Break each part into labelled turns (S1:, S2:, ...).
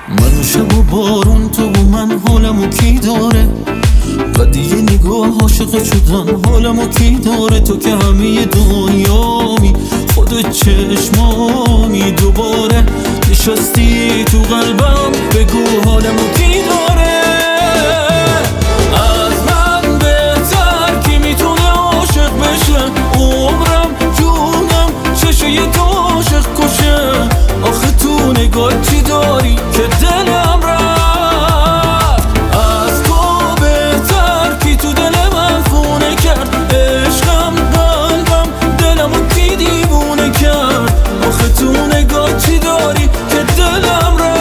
S1: من و شب و بارون، تو و من، حالمو کی داره؟ قدیه نگاه عاشق شدن حالمو کی داره؟ تو که همه دنیامی، خودت چشمامی، دوباره نشستی تو قلبم، بگو حالمو کی داره؟ از من بهتر کی میتونه عاشق بشه؟ عمرم جونم چشه یه تو عاشق کشه؟ آخه تو نگاه چی داری که دلم رفت؟ از تو بهتر کی تو دل من خونه کرد؟ عشقم، قلبم، دلمو کی دیوونه کرد؟ آخه تو نگاه چی داری که دلم رفت؟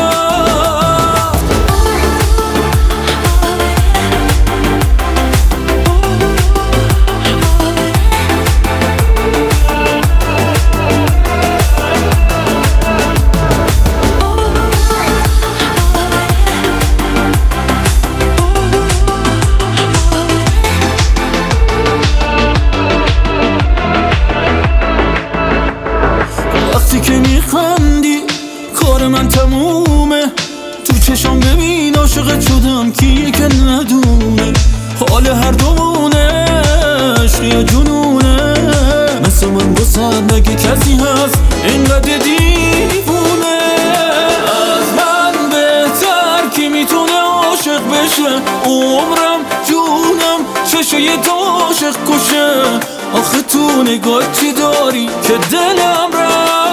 S1: وقتی که میخندی کار من تمومه، تو چشم ببین عاشقت شدم کیه که ندونه؟ حال هر دومونه، عشق یا جنونه؟ مثل من واسه نگه کسی هست اینقدر دیوونه؟ از من بهتر کی میتونه عاشق بشه؟ عمرم جونم چشه یه تو عاشق کشه؟ آخه تو نگاه چی داری که دلم رفت؟